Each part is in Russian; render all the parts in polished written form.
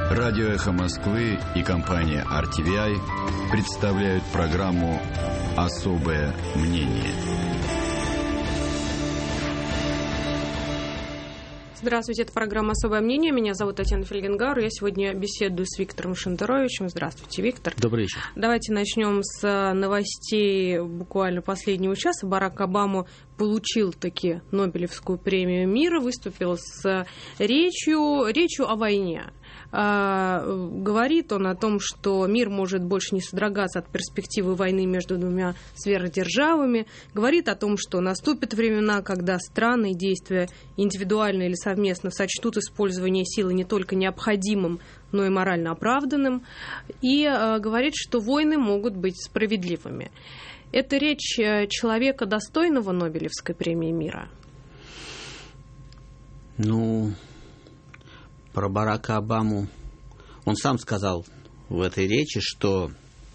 Радио «Эхо Москвы» и компания RTVI представляют программу «Особое мнение». Здравствуйте, это программа «Особое мнение». Меня зовут Татьяна Фельгенгауэр. Я сегодня беседую с Виктором Шентеровичем. Здравствуйте, Виктор. Добрый вечер. Давайте начнем с новостей буквально последнего часа. Барак Обама получил таки Нобелевскую премию мира, выступил с речью о войне. Говорит он о том, что мир может больше не содрогаться от перспективы войны между двумя сверхдержавами. Говорит о том, что наступят времена, когда страны, действия индивидуально или совместно сочтут использование силы не только необходимым, но и морально оправданным. И говорит, что войны могут быть справедливыми. Это речь человека, достойного Нобелевской премии мира? Про Барака Обаму он сам сказал в этой речи, что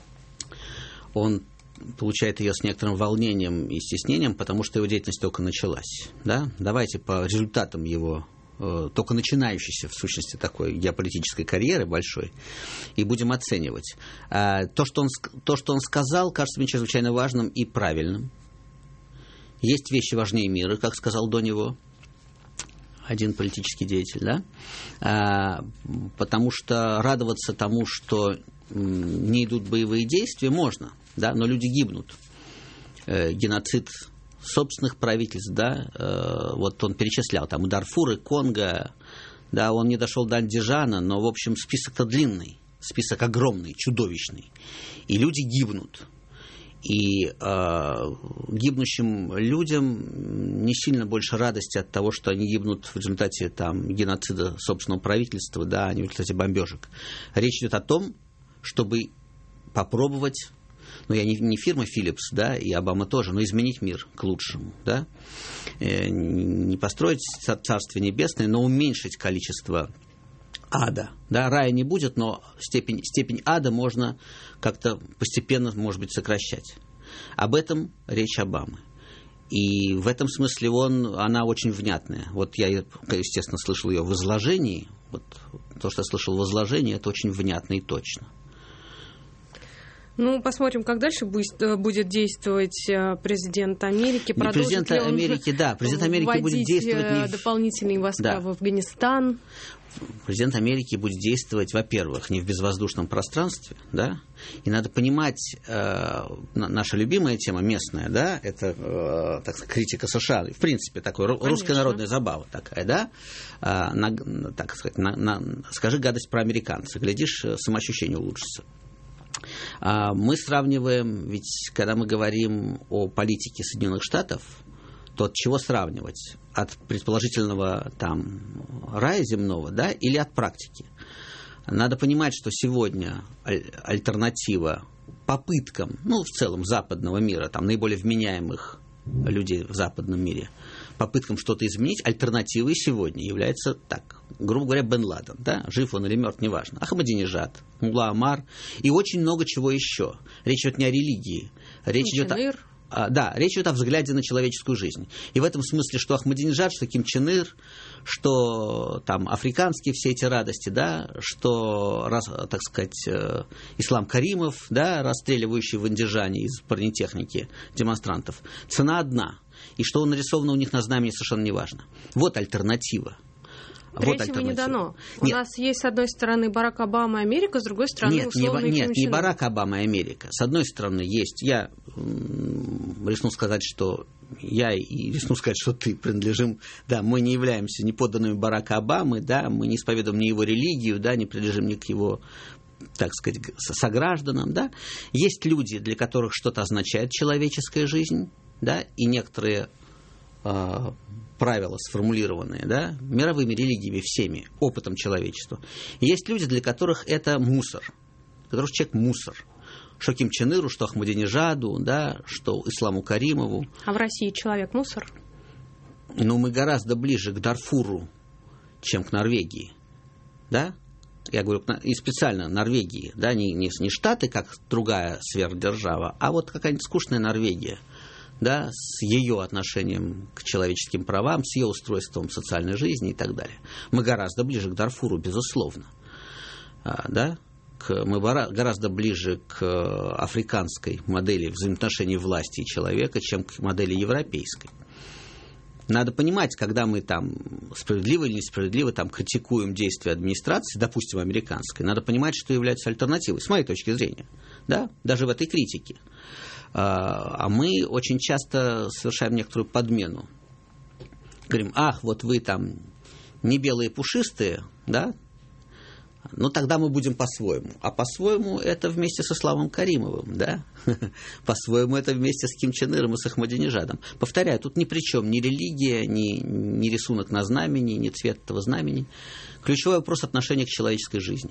он получает ее с некоторым волнением и стеснением, потому что его деятельность только началась. Да? Давайте по результатам его только начинающейся, в сущности, такой геополитической карьеры большой, и будем оценивать. То, что он сказал, кажется мне чрезвычайно важным и правильным. Есть вещи важнее мира, как сказал до него один политический деятель, да? Потому что радоваться тому, что не идут боевые действия, можно, да? Но люди гибнут. Геноцид собственных правительств, да? Вот он перечислял, там и Дарфур, и Конго, да, он не дошел до Андижана, но, в общем, список-то длинный, список огромный, чудовищный, и люди гибнут. И гибнущим людям не сильно больше радости от того, что они гибнут в результате геноцида собственного правительства, да, а не в результате бомбежек. Речь идет о том, чтобы попробовать, я не фирма Philips, да, и Обама тоже, но изменить мир к лучшему, да, не построить Царствие Небесное, но уменьшить количество ада. Да, рая не будет, но степень ада можно как-то постепенно, может быть, сокращать. Об этом речь Обамы. И в этом смысле она очень внятная. Вот я, естественно, слышал ее в изложении. Вот то, что я слышал в изложении, это очень внятно и точно. Посмотрим, как дальше будет действовать президент Америки. Президент Америки будет действовать дополнительные войска в Афганистан. Президент Америки будет действовать, во-первых, не в безвоздушном пространстве, да, и надо понимать, наша любимая тема местная, да, это, так сказать, критика США, в принципе, такая русская народная забава такая, да, так сказать, скажи гадость про американцев, глядишь, самоощущение улучшится. Мы сравниваем, ведь когда мы говорим о политике Соединенных Штатов, то от чего сравнивать? От предположительного рая земного, да, или от практики? Надо понимать, что сегодня альтернатива попыткам, в целом западного мира, наиболее вменяемых людей в западном мире, попыткам что-то изменить, альтернативой сегодня является, грубо говоря, Бен Ладен, да, жив он или мертв, неважно, Ахмадинежад, Мулла Омар и очень много чего еще. Речь идет не о религии, речь идет о взгляде на человеческую жизнь. И в этом смысле, что Ахмадинежад, что Ким Чен Ир, что африканские все эти радости, да, что, так сказать, Ислам Каримов, да, расстреливающий в Андижане из бронетехники демонстрантов, цена одна. И что он нарисовано у них на знамени, совершенно не важно. Вот альтернатива. Третьего не дано. У нас есть, с одной стороны, Барак Обама и Америка, с другой стороны, условный Ким Чен Ир. Не Барак Обама и Америка. С одной стороны, есть... Я рискну сказать, что ты принадлежим... Да, мы не являемся ни подданными Барака Обамы, да, мы не исповедуем ни его религию, да, не принадлежим ни к его, так сказать, согражданам, да. Есть люди, для которых что-то означает человеческая жизнь, да, и некоторые правила, сформулированные, да, мировыми религиями всеми, опытом человечества. И есть люди, для которых это мусор, для которых человек мусор. Что Ким Чен Иру, что Ахмадинежаду, да, что Исламу Каримову. А в России человек мусор? Мы гораздо ближе к Дарфуру, чем к Норвегии, да. Я говорю, и специально Норвегии, да, не Штаты, как другая сверхдержава, а вот какая-нибудь скучная Норвегия, да, с ее отношением к человеческим правам, с ее устройством социальной жизни и так далее. Мы гораздо ближе к Дарфуру, безусловно. да, мы гораздо ближе к африканской модели взаимоотношений власти и человека, чем к модели европейской. Надо понимать, когда мы там справедливо или несправедливо там критикуем действия администрации, допустим, американской, надо понимать, что является альтернативой, с моей точки зрения, да, даже в этой критике. А мы очень часто совершаем некоторую подмену. Говорим, ах, вот вы там не белые пушистые, да, ну тогда мы будем по-своему. А по-своему это вместе со Славом Каримовым, да? По-своему это вместе с Ким Чен Иром и с Ахмадинежадом. Повторяю, тут ни при чем ни религия, ни рисунок на знамени, ни цвет этого знамени. Ключевой вопрос отношения к человеческой жизни.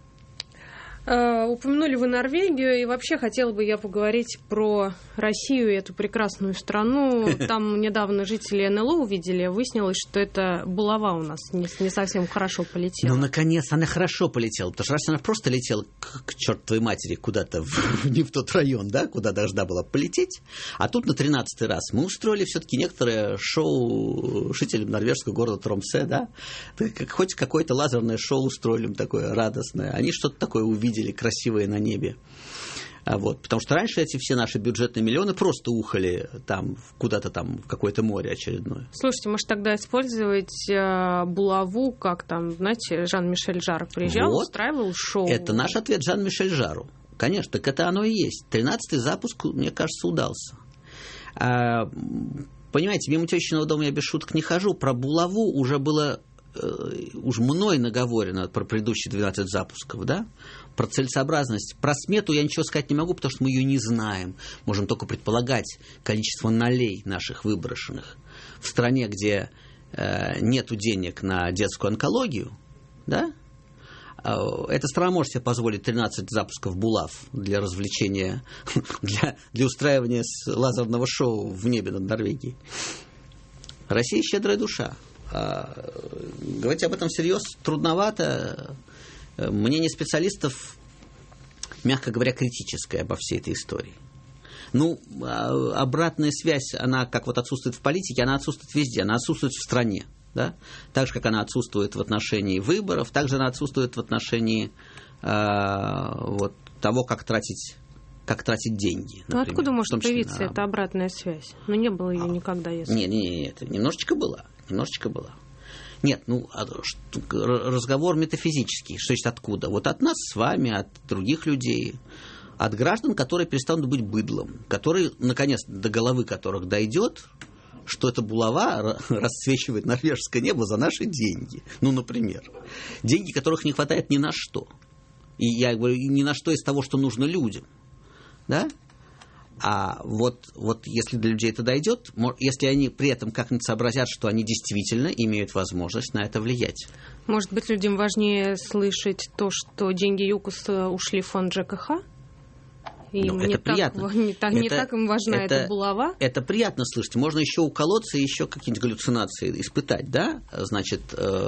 Упомянули вы Норвегию, и вообще хотела бы я поговорить про Россию, эту прекрасную страну. Там недавно жители НЛО увидели, выяснилось, что это булава у нас не совсем хорошо полетела. Ну, наконец, она хорошо полетела, потому что раз она просто летела к чертовой матери куда-то не в тот район, да, куда должна была полететь, а тут на 13-й раз мы устроили все-таки некоторое шоу жителям норвежского города Тромсе, да, хоть какое-то лазерное шоу устроили такое радостное, они что-то такое увидели красивые на небе. Вот. Потому что раньше эти все наши бюджетные миллионы просто ухали там, куда-то там в какое-то море очередное. Слушайте, может тогда использовать булаву, как там, знаете, Жан-Мишель Жар приезжал, вот. Устраивал шоу. Это наш ответ Жан-Мишель Жару. Конечно, так это оно и есть. 13-й запуск, мне кажется, удался. Понимаете, мимо тещиного дома я без шуток не хожу. Про булаву уже было уж мной наговорено про предыдущие 12 запусков, да? Про целесообразность. Про смету я ничего сказать не могу, потому что мы ее не знаем. Можем только предполагать количество нолей наших выброшенных. В стране, где нету денег на детскую онкологию, да? Эта страна может себе позволить 13 запусков булав для развлечения, для устраивания лазерного шоу в небе над Норвегией. Россия щедрая душа. Говорить об этом всерьез трудновато. Мнение специалистов, мягко говоря, критическое обо всей этой истории. Ну, обратная связь, она как вот отсутствует в политике, она отсутствует везде, она отсутствует в стране. Да? Так же, как она отсутствует в отношении выборов, так же она отсутствует в отношении вот, того, как тратить деньги. Ну, откуда может появиться эта обратная связь? Ну, не было ее никогда, если... Нет, немножечко была. Нет, ну, разговор метафизический. Что есть откуда? Вот от нас с вами, от других людей, от граждан, которые перестанут быть быдлом, которые, наконец, до головы которых дойдет, что эта булава расцвечивает норвежское небо за наши деньги. Ну, например. Деньги, которых не хватает ни на что. И я говорю, ни на что из того, что нужно людям. Да? А вот если до людей это дойдет, если они при этом как-нибудь сообразят, что они действительно имеют возможность на это влиять. Может быть, людям важнее слышать то, что деньги ЮКОСа ушли в фонд ЖКХ? И ну, это приятно. Не так им важна эта булава? Это приятно слышать. Можно еще уколоться и еще какие-нибудь галлюцинации испытать, да? Значит,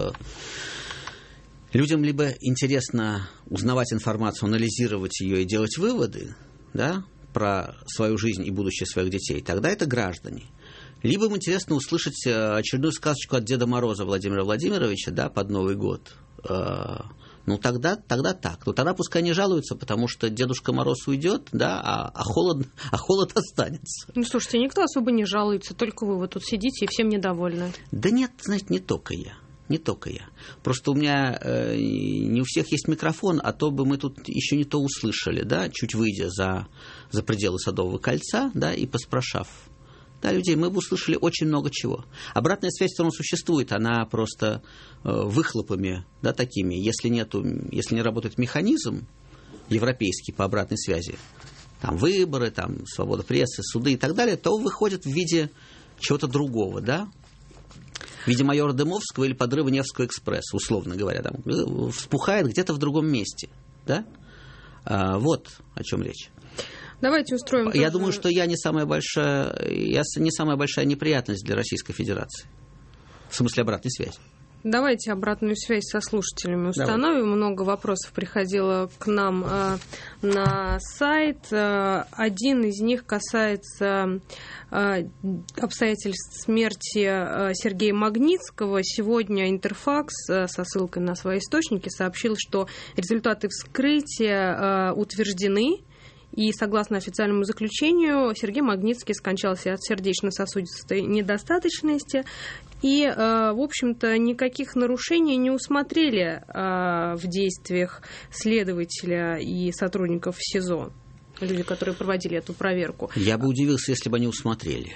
людям либо интересно узнавать информацию, анализировать ее и делать выводы, да, про свою жизнь и будущее своих детей, тогда это граждане. Либо им интересно услышать очередную сказочку от Деда Мороза Владимира Владимировича, да, под Новый год. Ну, тогда так. Ну, тогда пускай не жалуются, потому что Дедушка Мороз уйдет, да, а холод останется. Ну, слушайте, никто особо не жалуется, только вы вот тут сидите и всем недовольны. Да нет, знаете, не только я. Просто у меня не у всех есть микрофон, а то бы мы тут еще не то услышали, да, чуть выйдя за пределы Садового кольца, да, и поспрашав. Да, людей, мы бы услышали очень много чего. Обратная связь все равно существует, она просто выхлопами, да, такими. Если не работает механизм европейский по обратной связи, там выборы, там свобода прессы, суды и так далее, то выходит в виде чего-то другого, да. В виде майора Дымовского или подрыва Невского экспресса, условно говоря, там, вспухает где-то в другом месте. Да? Вот о чем речь. Давайте устроим... Я думаю, что я не самая большая неприятность для Российской Федерации. В смысле обратной связи. Давайте обратную связь со слушателями установим. Много вопросов приходило к нам на сайт. Один из них касается обстоятельств смерти Сергея Магнитского. Сегодня Интерфакс со ссылкой на свои источники сообщил, что результаты вскрытия утверждены. И, согласно официальному заключению, Сергей Магнитский скончался от сердечно-сосудистой недостаточности. И, в общем-то, никаких нарушений не усмотрели в действиях следователя и сотрудников СИЗО, люди, которые проводили эту проверку. Я бы удивился, если бы они усмотрели.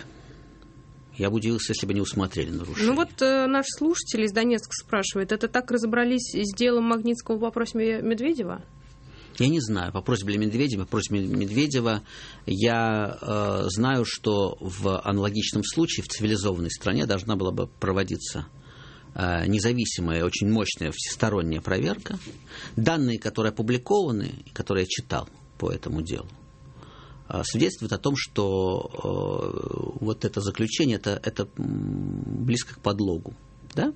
Нарушения. Ну вот наш слушатель из Донецка спрашивает, это так разобрались с делом Магнитского в вопросе Медведева? Я не знаю, по просьбе Медведева я знаю, что в аналогичном случае в цивилизованной стране должна была бы проводиться независимая, очень мощная всесторонняя проверка. Данные, которые опубликованы, которые я читал по этому делу, свидетельствуют о том, что вот это заключение, это близко к подлогу. Да?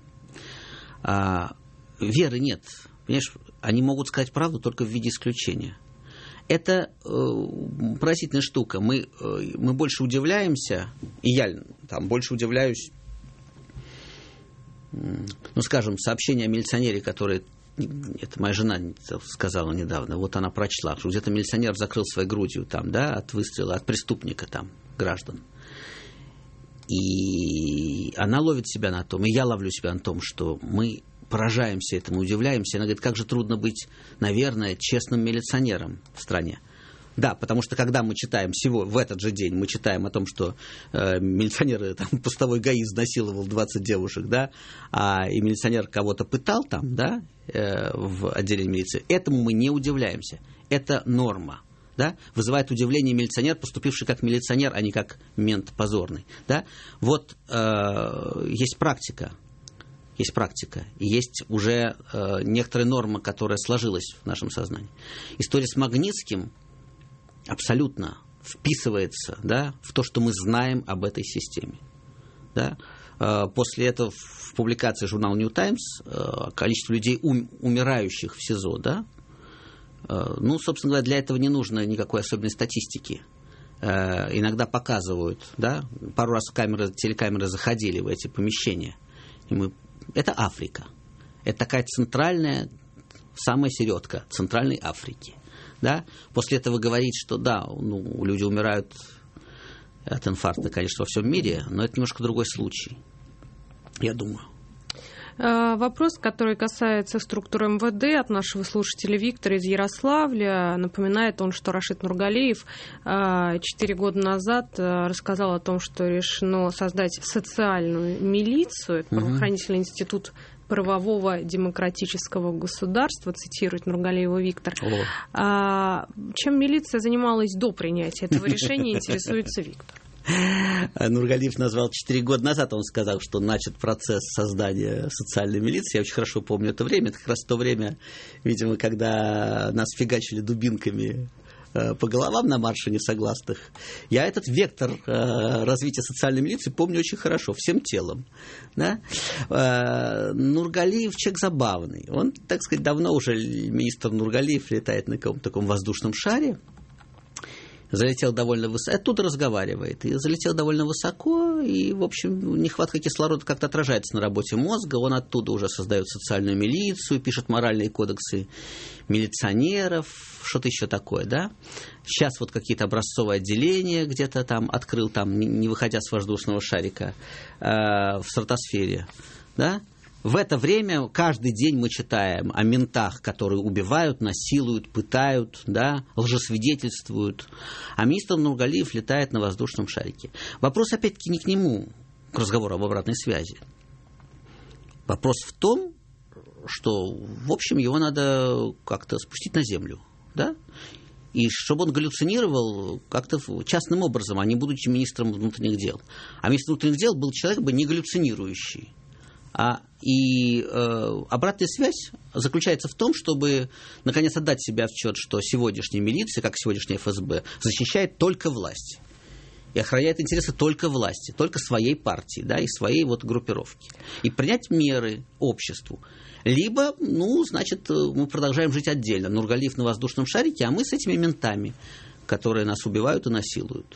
Веры нет. Понимаешь, они могут сказать правду только в виде исключения. Это поразительная штука. Мы больше удивляемся, и я там больше удивляюсь, скажем, сообщение о милиционере, который, это моя жена сказала недавно, вот она прочла, что где-то милиционер закрыл своей грудью там, да, от выстрела, от преступника там, граждан. И она ловит себя на том, и я ловлю себя на том, что мы поражаемся этому, удивляемся. Она говорит, как же трудно быть, наверное, честным милиционером в стране. Да, потому что когда мы читаем в этот же день, мы читаем о том, что милиционер, там, постовой ГАИ изнасиловал 20 девушек, да, и милиционер кого-то пытал там, да, в отделении милиции, этому мы не удивляемся. Это норма. Да? Вызывает удивление милиционер, поступивший как милиционер, а не как мент позорный. Да? Вот есть практика. И есть уже некоторая норма, которая сложилась в нашем сознании. История с Магнитским абсолютно вписывается, да, в то, что мы знаем об этой системе. Да? После этого в публикации журнала New Times количество людей, умирающих в СИЗО, да, собственно говоря, для этого не нужно никакой особенной статистики. Иногда показывают, да, пару раз телекамеры заходили в эти помещения, и это Африка. Это такая центральная, самая середка Центральной Африки. Да? После этого говорить, что да, люди умирают от инфаркта, конечно, во всем мире, но это немножко другой случай, я думаю. Вопрос, который касается структуры МВД от нашего слушателя Виктора из Ярославля. Напоминает он, что Рашид Нургалиев 4 года назад рассказал о том, что решено создать социальную милицию. Это правоохранительный институт правового демократического государства, цитирует Нургалиева Виктор. Чем милиция занималась до принятия этого решения, интересуется Виктор. Нургалиев назвал 4 года назад, он сказал, что начат процесс создания социальной милиции. Я очень хорошо помню это время. Это как раз то время, видимо, когда нас фигачили дубинками по головам на марше несогласных. Я этот вектор развития социальной милиции помню очень хорошо, всем телом. Да? Нургалиев человек забавный. Он, так сказать, давно уже министр Нургалиев летает на каком-то таком воздушном шаре. Залетел довольно высоко, оттуда разговаривает, и залетел довольно высоко, и, в общем, нехватка кислорода как-то отражается на работе мозга, он оттуда уже создает социальную милицию, пишет моральные кодексы милиционеров, что-то еще такое, да. Сейчас вот какие-то образцовые отделения где-то там открыл, там, не выходя с воздушного шарика в стратосфере, да. В это время каждый день мы читаем о ментах, которые убивают, насилуют, пытают, да, лжесвидетельствуют. А министр Нургалиев летает на воздушном шарике. Вопрос, опять-таки, не к нему, к разговору об обратной связи. Вопрос в том, что, в общем, его надо как-то спустить на землю, да? И чтобы он галлюцинировал как-то частным образом, а не будучи министром внутренних дел. А министр внутренних дел был человек бы не галлюцинирующий. Обратная связь заключается в том, чтобы, наконец, отдать себе отчет, что сегодняшняя милиция, как сегодняшняя ФСБ, защищает только власть. и охраняет интересы только власти, только своей партии, да, и своей вот группировки. И принять меры обществу. Либо, значит, мы продолжаем жить отдельно. Нургалиев на воздушном шарике, а мы с этими ментами, которые нас убивают и насилуют.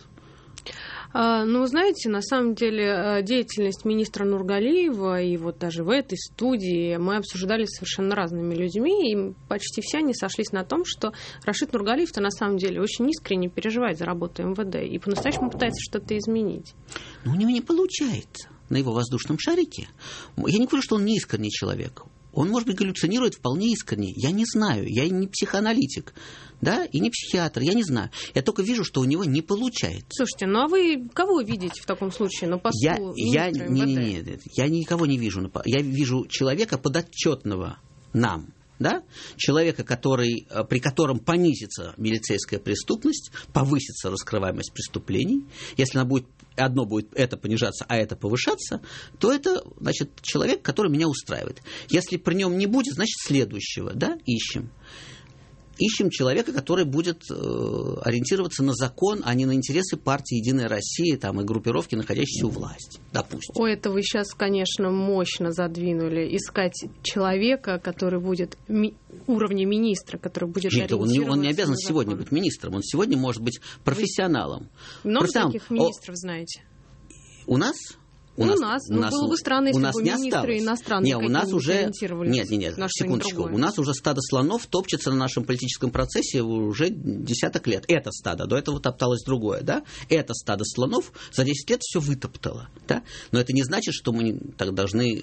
Вы знаете, на самом деле деятельность министра Нургалиева и вот даже в этой студии мы обсуждали с совершенно разными людьми, и почти все они сошлись на том, что Рашид Нургалиев-то на самом деле очень искренне переживает за работу МВД и по-настоящему пытается что-то изменить. Но у него не получается на его воздушном шарике. Я не говорю, что он не искренний человек. Он, может быть, галлюцинирует вполне искренне. Я не знаю, я не психоаналитик, да, и не психиатр, я не знаю. Я только вижу, что у него не получается. Слушайте, а вы кого видите в таком случае на посту министра МВД? Я никого не вижу. Я вижу человека подотчетного нам. Да? Человека, при котором понизится милицейская преступность, повысится раскрываемость преступлений. Если одно будет это понижаться, а это повышаться, то это, значит, человек, который меня устраивает. Если при нем не будет, значит, следующего, да, ищем. Ищем человека, который будет ориентироваться на закон, а не на интересы партии «Единая Россия» там, и группировки, находящиеся у власти, допустим. Это вы сейчас, конечно, мощно задвинули. Искать человека, который будет уровня министра, который будет ориентироваться. Он не обязан сегодня быть министром, он сегодня может быть профессионалом. Много таких министров знаете? У нас? Было бы странно, если бы министры иностранные ориентировались. Нет, секундочку. У нас уже стадо слонов топчется на нашем политическом процессе уже десяток лет. Это стадо, до этого топталось другое, да? Это стадо слонов за 10 лет все вытоптало, да? Но это не значит, что мы так должны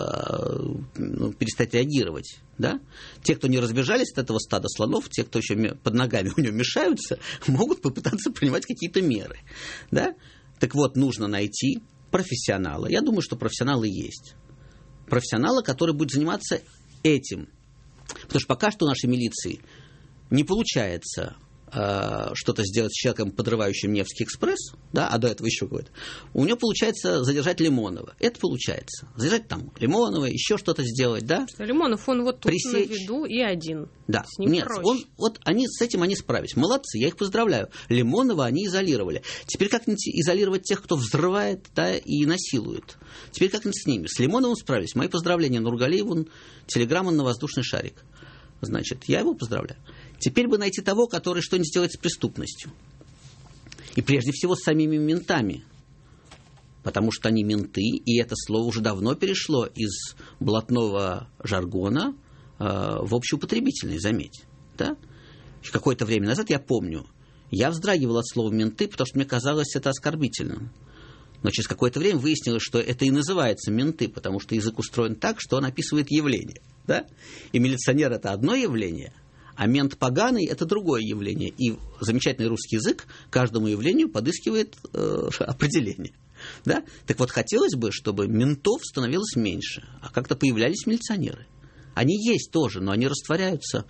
перестать реагировать, да? Те, кто не разбежались от этого стада слонов, те, кто еще под ногами у него мешаются, могут попытаться принимать какие-то меры, да? Так вот, нужно найти профессионала. Я думаю, что профессионалы есть. Профессионала, который будет заниматься этим. Потому что пока что у нашей милиции не получается что-то сделать с человеком, подрывающим Невский экспресс, да, а до этого еще какой-то. У него получается задержать Лимонова. Это получается. Задержать там Лимонова, еще что-то сделать, да. Лимонов, он вот тут на виду и один. Да. С ним Нет, проще. с этим они справились. Молодцы, я их поздравляю. Лимонова они изолировали. Теперь как-нибудь изолировать тех, кто взрывает, да, и насилует. Теперь как-нибудь с ними. С Лимоновым справились. Мои поздравления Нургалиеву, телеграмма на воздушный шарик. Значит, я его поздравляю. Теперь бы найти того, который что-нибудь сделает с преступностью. И прежде всего с самими ментами. Потому что они менты, и это слово уже давно перешло из блатного жаргона в общеупотребительный, заметь. Да? Какое-то время назад, я помню, я вздрагивал от слова менты, потому что мне казалось это оскорбительным. Но через какое-то время выяснилось, что это и называется менты, потому что язык устроен так, что он описывает явление. Да? И милиционер – это одно явление, а мент поганый – это другое явление. И замечательный русский язык каждому явлению подыскивает определение. Да? Так вот, хотелось бы, чтобы ментов становилось меньше, а как-то появлялись милиционеры. Они есть тоже, но они растворяются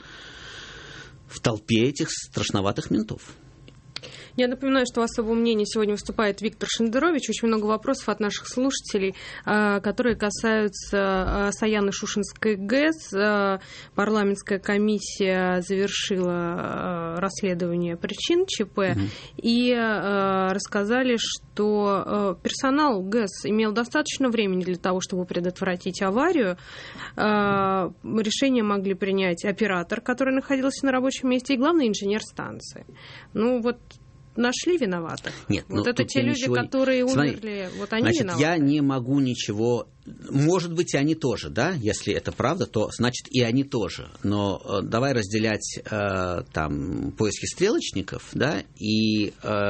в толпе этих страшноватых ментов. Я напоминаю, что в особом мнении сегодня выступает Виктор Шендерович. Очень много вопросов от наших слушателей, которые касаются Саяно-Шушенской ГЭС. Парламентская комиссия завершила расследование причин ЧП и рассказали, что персонал ГЭС имел достаточно времени для того, чтобы предотвратить аварию. Решение могли принять оператор, который находился на рабочем месте, и главный инженер станции. Нашли виноватых? Нет, вот это те люди, которые умерли, вот они виноваты. Я не могу ничего... Может быть, и они тоже, да? Если это правда, то значит и они тоже. Но давай разделять поиски стрелочников, да, и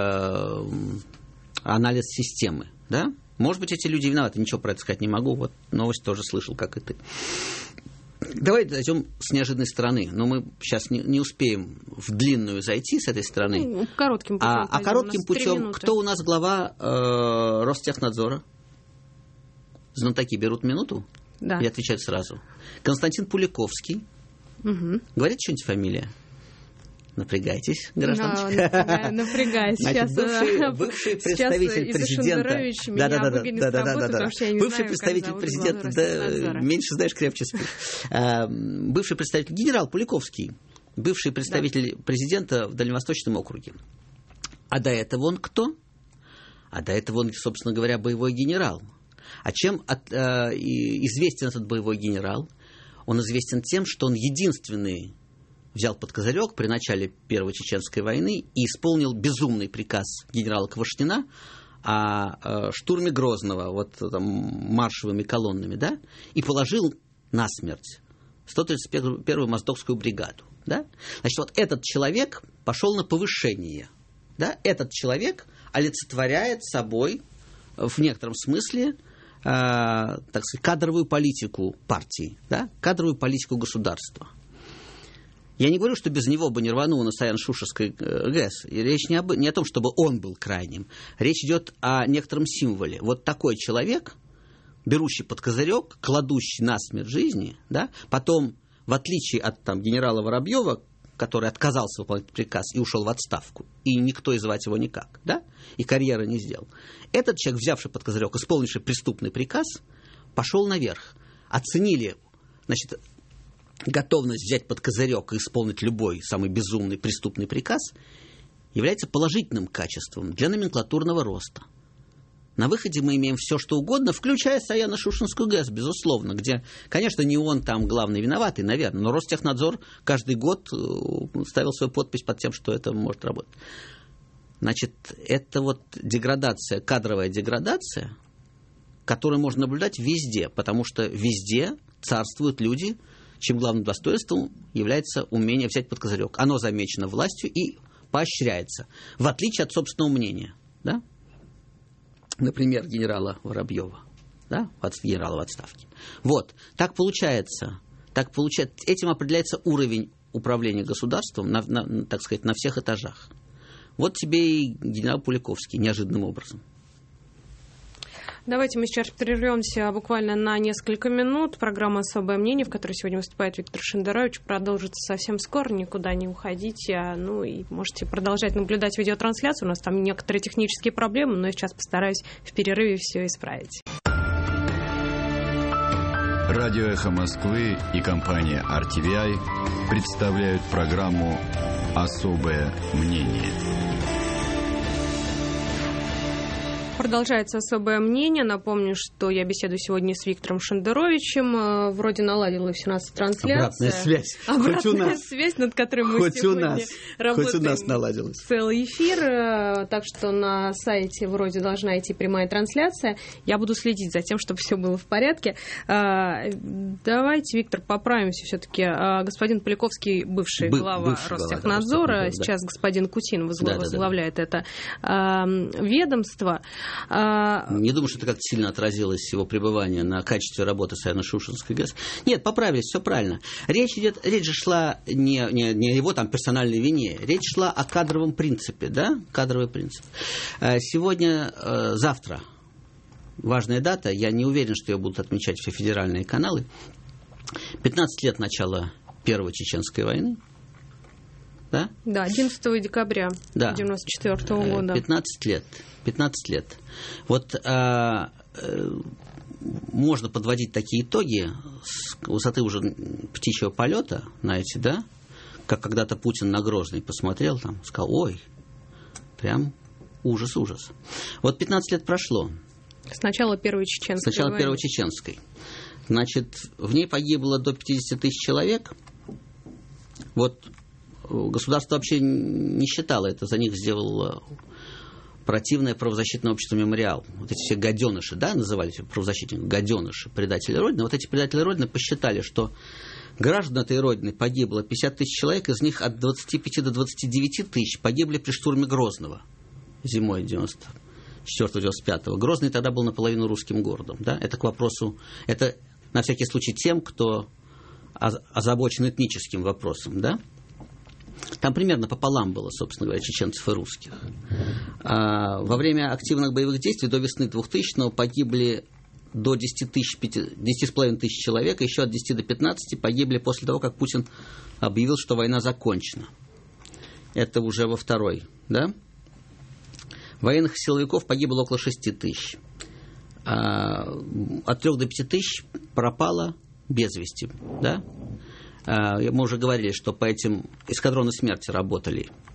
анализ системы, да? Может быть, эти люди виноваты, ничего про это сказать не могу. Вот новость тоже слышал, как и ты. Давай зайдем с неожиданной стороны, но мы сейчас не успеем в длинную зайти с этой стороны. Коротким путем. Коротким путем, кто у нас глава Ростехнадзора? Знатоки берут минуту и отвечают сразу. Константин Пуликовский. Говорит что-нибудь фамилия? Напрягайтесь, гражданочка. Напрягаюсь. Сейчас бывший представитель президента. Бывший представитель президента, да, меньше знаешь, крепче спишь. Бывший представитель, генерал Пуликовский, бывший представитель президента в Дальневосточном округе. А до этого он кто? А до этого он, собственно говоря, боевой генерал. А чем известен этот боевой генерал? Он известен тем, что он единственный взял под козырек при начале Первой Чеченской войны и исполнил безумный приказ генерала Квашнина о штурме Грозного, вот там маршевыми колоннами, да, и положил насмерть 131-ю Моздокскую бригаду, да. Значит, вот этот человек пошел на повышение, да, этот человек олицетворяет собой в некотором смысле, так сказать, кадровую политику партии, да, кадровую политику государства. Я не говорю, что без него бы не рвануло на Саяно-Шушерской ГЭС. И речь не о том, чтобы он был крайним. Речь идет о некотором символе. Вот такой человек, берущий под козырек, кладущий насмерть жизни, да, потом, в отличие от там, генерала Воробьева, который отказался выполнять приказ и ушел в отставку, и никто и звать его никак, да, и карьеры не сделал. Этот человек, взявший под козырек, исполнивший преступный приказ, пошел наверх. Оценили, значит, готовность взять под козырек и исполнить любой самый безумный преступный приказ является положительным качеством для номенклатурного роста. На выходе мы имеем все, что угодно, включая Саяно-Шушенскую ГЭС, безусловно, где, конечно, не он там главный виноватый, наверное, но Ростехнадзор каждый год ставил свою подпись под тем, что это может работать. Значит, это вот деградация, кадровая деградация, которую можно наблюдать везде, потому что везде царствуют люди, чем главным достоинством является умение взять под козырек. Оно замечено властью и поощряется, в отличие от собственного мнения. Да? Например, генерала Воробьева, да? Генерала в отставке. Вот, так получается. Этим определяется уровень управления государством, так сказать, на всех этажах. Вот тебе и генерал Пуликовский неожиданным образом. Давайте мы сейчас прервемся буквально на несколько минут. Программа «Особое мнение», в которой сегодня выступает Виктор Шендерович, продолжится совсем скоро. Никуда не уходите. Ну и можете продолжать наблюдать видеотрансляцию. У нас там некоторые технические проблемы, но я сейчас постараюсь в перерыве все исправить. Радио «Эхо Москвы» и компания RTVI представляют программу «Особое мнение». Продолжается особое мнение. Напомню, что я беседую сегодня с Виктором Шендеровичем. Вроде наладилась у нас трансляция. Обратная связь. Обратная связь, над которой мы сегодня работаем. Хоть у нас наладилась. Целый эфир. Так что на сайте вроде должна идти прямая трансляция. Я буду следить за тем, чтобы все было в порядке. Давайте, Виктор, поправимся все-таки. Господин Пуликовский, бывший глава Ростехнадзора, сейчас господин Кутин возглавляет это ведомство. Не думаю, что это как-то сильно отразилось его пребывание на качестве работы Саяно-Шушенской ГЭС. Нет, поправились, все правильно. Речь же шла не о его там персональной вине, речь шла о кадровом принципе, да, кадровый принцип. Завтра важная дата, я не уверен, что ее будут отмечать все федеральные каналы. 15 лет начала Первой Чеченской войны. Да? Да, 11 декабря 1994 года. 15 лет. Вот можно подводить такие итоги с высоты уже птичьего полета, знаете, да? Как когда-то Путин на Грозный посмотрел, там, сказал, ой, прям ужас. Вот 15 лет прошло. С начала Первой Чеченской. Значит, в ней погибло до 50 тысяч человек. Вот государство вообще не считало это, за них сделало противное правозащитное общество «Мемориал». Вот эти все гаденыши, да, назывались правозащитниками, гаденыши, предатели Родины. Вот эти предатели Родины посчитали, что граждан этой Родины погибло 50 тысяч человек, из них от 25 до 29 тысяч погибли при штурме Грозного зимой 94-95. Грозный тогда был наполовину русским городом. Да? Это к вопросу, это на всякий случай тем, кто озабочен этническим вопросом, да? Там примерно пополам было, собственно говоря, чеченцев и русских. Во время активных боевых действий до весны 2000-го погибли до 10,5 тысяч человек, и еще от 10 до 15 погибли после того, как Путин объявил, что война закончена. Это уже во второй, да? Военных силовиков погибло около 6 тысяч. От 3 до 5 тысяч пропало без вести, да? Мы уже говорили, что по этим эскадроны смерти работали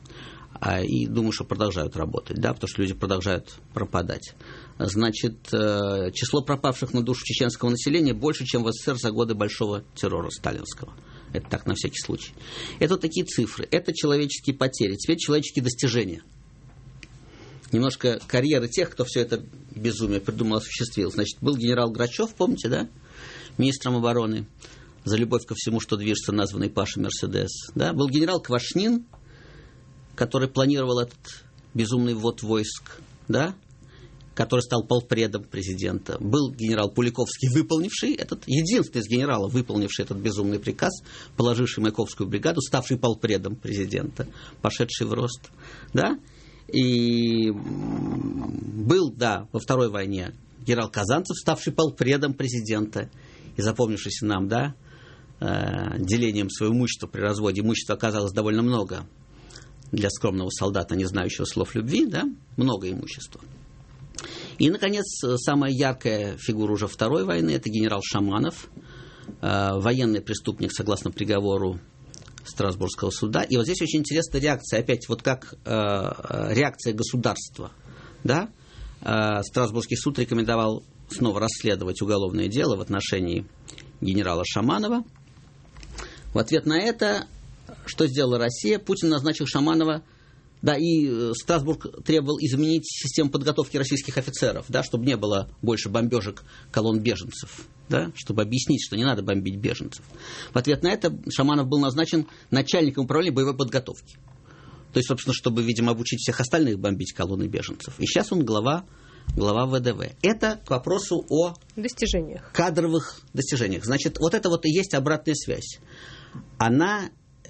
И думаю, что продолжают работать, да, потому что люди продолжают пропадать. Значит, число пропавших на душу чеченского населения больше, чем в СССР за годы большого террора сталинского. Это так, на всякий случай. Это вот такие цифры. Это человеческие потери. Теперь человеческие достижения. Немножко карьеры тех, кто все это безумие придумал, осуществил. Значит, был генерал Грачев, помните, да? Министром обороны. За любовь ко всему, что движется, названный Паша Мерседес. Да? Был генерал Квашнин, который планировал этот безумный ввод войск, да? Который стал полпредом президента. Был генерал Пуликовский, выполнивший этот, единственный из генералов, выполнивший этот безумный приказ, положивший Маяковскую бригаду, ставший полпредом президента, пошедший в рост. Да? И был, да, во Второй войне генерал Казанцев, ставший полпредом президента и запомнившийся нам, да, делением своего имущества при разводе. Имущества оказалось довольно много для скромного солдата, не знающего слов любви, да, много имущества. И, наконец, самая яркая фигура уже Второй войны – это генерал Шаманов, военный преступник, согласно приговору Страсбургского суда. И вот здесь очень интересная реакция, опять вот как реакция государства, да. Страсбургский суд рекомендовал снова расследовать уголовное дело в отношении генерала Шаманова. В ответ на это, что сделала Россия? Путин назначил Шаманова, да, и Страсбург требовал изменить систему подготовки российских офицеров, да, чтобы не было больше бомбежек колонн беженцев, да, чтобы объяснить, что не надо бомбить беженцев. В ответ на это Шаманов был назначен начальником управления боевой подготовки. То есть, собственно, чтобы, видимо, обучить всех остальных бомбить колонны беженцев. И сейчас он глава ВДВ. Это к вопросу о достижениях. Кадровых достижениях. Значит, вот это вот и есть обратная связь. Она,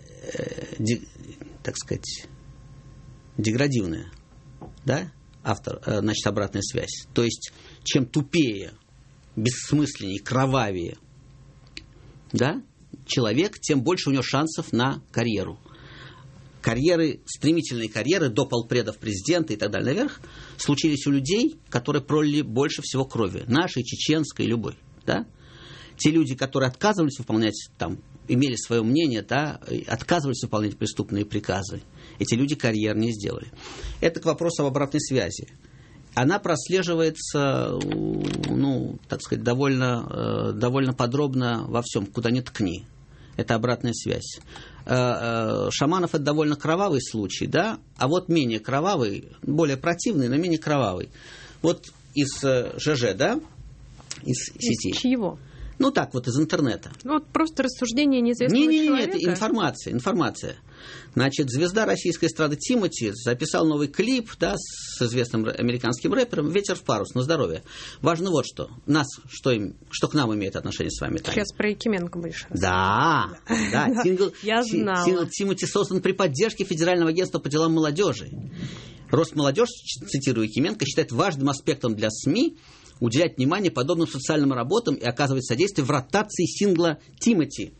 так сказать, деградивная, да, значит, обратная связь. То есть, чем тупее, бессмысленнее, кровавее, да, человек, тем больше у него шансов на карьеру. Стремительные карьеры до полпредов президента и так далее наверх случились у людей, которые пролили больше всего крови. Нашей, чеченской, любой. Да? Те люди, которые отказывались выполнять, там, имели свое мнение, да, отказывались выполнять преступные приказы, эти люди карьер не сделали. Это к вопросу об обратной связи. Она прослеживается, ну, так сказать, довольно подробно во всем, куда ни ткни. Это обратная связь. Шаманов – это довольно кровавый случай, да, а вот менее кровавый, более противный, но менее кровавый. Вот из ЖЖ, да, из сети. Из чьего? Ну, так вот, из интернета. Вот просто рассуждение неизвестного человека? Нет, информация. Значит, звезда российской эстрады Тимати записал новый клип, да, с известным американским рэпером «Ветер в парус», на здоровье. Важно вот что. Что к нам имеет отношение с вами, Таня? Сейчас про Якименко больше. Да. Сингл Тимати создан при поддержке Федерального агентства по делам молодежи. Росмолодежь, цитирую Якименко, считает важным аспектом для СМИ уделять внимание подобным социальным работам и оказывать содействие в ротации сингла Тимати.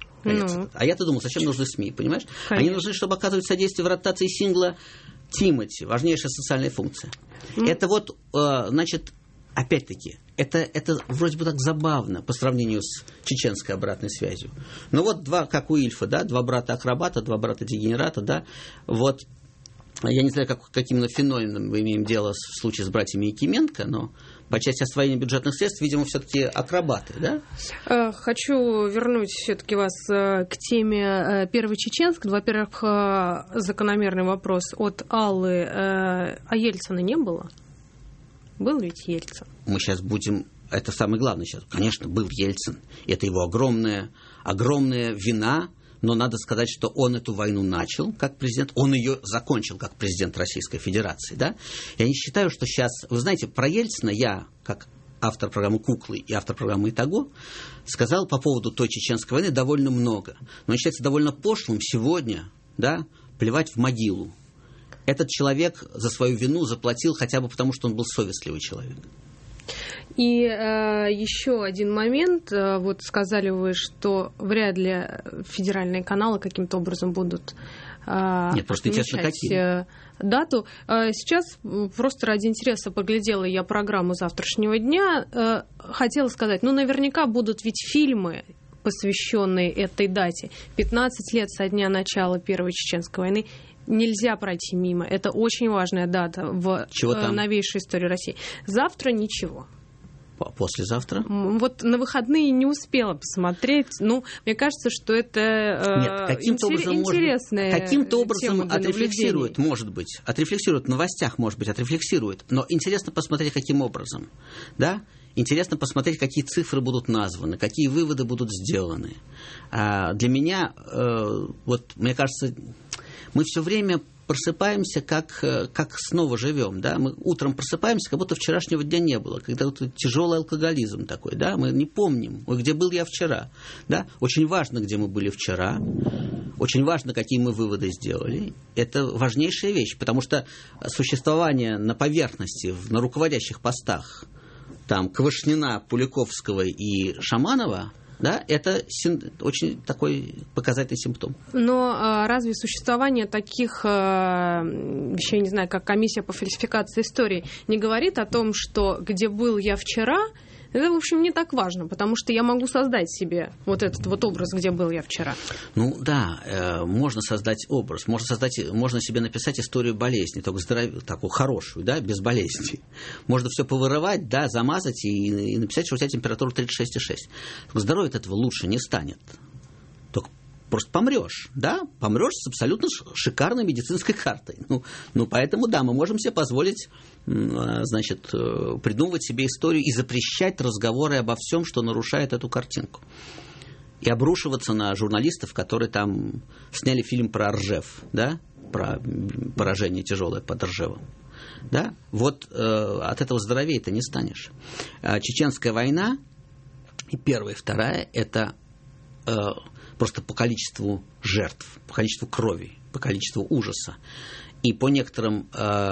А я-то думал, зачем нужны СМИ, понимаешь? Конечно. Они нужны, чтобы оказывать содействие в ротации сингла Тимати. Важнейшая социальная функция. Это вот, значит, опять-таки, это вроде бы так забавно по сравнению с чеченской обратной связью. Но вот как у Ильфа, да, два брата-акробата, два брата-дегенерата, да, вот. Я не знаю, каким феноменом мы имеем дело в случае с братьями Якименко, но по части освоения бюджетных средств, видимо, все-таки акробаты, да? Хочу вернуть все-таки вас к теме Первый Чеченск. Во-первых, закономерный вопрос от Аллы. А Ельцина не было? Был ведь Ельцин? Мы сейчас будем... Это самое главное сейчас. Конечно, был Ельцин. Это его огромная вина. Но надо сказать, что он эту войну начал как президент, он ее закончил как президент Российской Федерации. Да? Я не считаю, что сейчас... Вы знаете, про Ельцина я, как автор программы «Куклы» и автор программы «Итого», сказал по поводу той чеченской войны довольно много. Но он считается довольно пошлым сегодня, да, плевать в могилу. Этот человек за свою вину заплатил хотя бы потому, что он был совестливый человек. И еще один момент. Вот сказали вы, что вряд ли федеральные каналы каким-то образом будут отмечать дату. Сейчас просто ради интереса поглядела я программу завтрашнего дня. Хотела сказать, наверняка будут ведь фильмы, посвященные этой дате. 15 лет со дня начала Первой Чеченской войны. нельзя пройти мимо. Это очень важная дата в новейшей истории России. Завтра ничего. Послезавтра? Вот на выходные не успела посмотреть. Ну, мне кажется, что это интересная каким-то образом отрефлексирует, может быть. Отрефлексирует в новостях, может быть, отрефлексирует. Но интересно посмотреть, каким образом. Да? Интересно посмотреть, какие цифры будут названы, какие выводы будут сделаны. Для меня, вот, мне кажется, мы все время просыпаемся, как снова живем, да, мы утром просыпаемся, как будто вчерашнего дня не было, когда вот тяжелый алкоголизм такой, да, мы не помним, где был я вчера, да, очень важно, где мы были вчера, очень важно, какие мы выводы сделали, это важнейшая вещь, потому что существование на поверхности, на руководящих постах, там, Квашнина, Пуликовского и Шаманова, да, это очень такой показательный симптом. Но разве существование таких вещей, не знаю, как комиссия по фальсификации истории, не говорит о том, что где был я вчера, это, в общем, не так важно, потому что я могу создать себе вот этот вот образ, где был я вчера. Ну да, можно создать образ, можно себе написать историю болезни, только такую хорошую, да, без болезни. Можно все повырывать, да, замазать и написать, что у тебя температура 36,6. Здоровье от этого лучше не станет. Только просто помрешь, да, помрешь с абсолютно шикарной медицинской картой. Ну, поэтому, да, мы можем себе позволить, значит, придумывать себе историю и запрещать разговоры обо всем, что нарушает эту картинку. И обрушиваться на журналистов, которые там сняли фильм про Ржев, да, про поражение тяжелое под Ржевом. Да? Вот от этого здоровее ты не станешь. Чеченская война, и первая, и вторая, это просто по количеству жертв, по количеству крови, по количеству ужаса. И по некоторым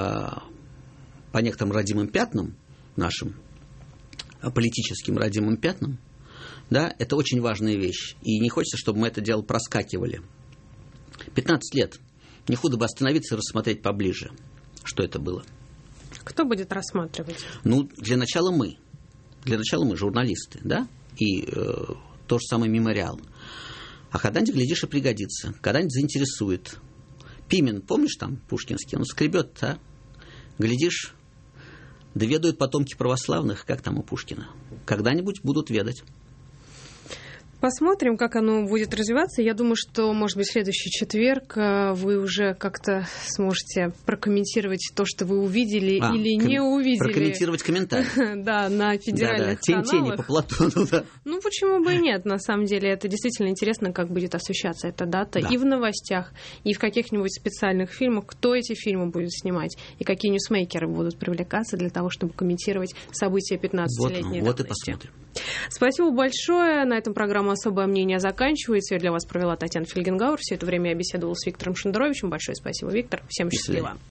родимым пятнам, нашим политическим родимым пятнам, да, это очень важная вещь. И не хочется, чтобы мы это дело проскакивали. 15 лет. Не худо бы остановиться и рассмотреть поближе, что это было. Кто будет рассматривать? Ну, для начала мы. Для начала мы, журналисты, да? И то же самое мемориал. А когда-нибудь, глядишь, и пригодится. Когда-нибудь заинтересует. Пимен, помнишь там, пушкинский? Он скребет, а? Глядишь, да ведают потомки православных, как там у Пушкина. Когда-нибудь будут ведать. Посмотрим, как оно будет развиваться. Я думаю, что, может быть, в следующий четверг вы уже как-то сможете прокомментировать то, что вы увидели или не увидели. Прокомментировать комментарии. Да, на федеральных каналах. Тень-тени по Платону, да. Ну, почему бы и нет? На самом деле, это действительно интересно, как будет освещаться эта дата и в новостях, и в каких-нибудь специальных фильмах, кто эти фильмы будет снимать, и какие ньюсмейкеры будут привлекаться для того, чтобы комментировать события 15-летней давности. Вот и посмотрим. Спасибо большое. На этом программа «Особое мнение» заканчивается. Я для вас провела Татьяна Фельгенгауэр. Все это время я беседовала с Виктором Шендеровичем. Большое спасибо, Виктор. Всем счастливо.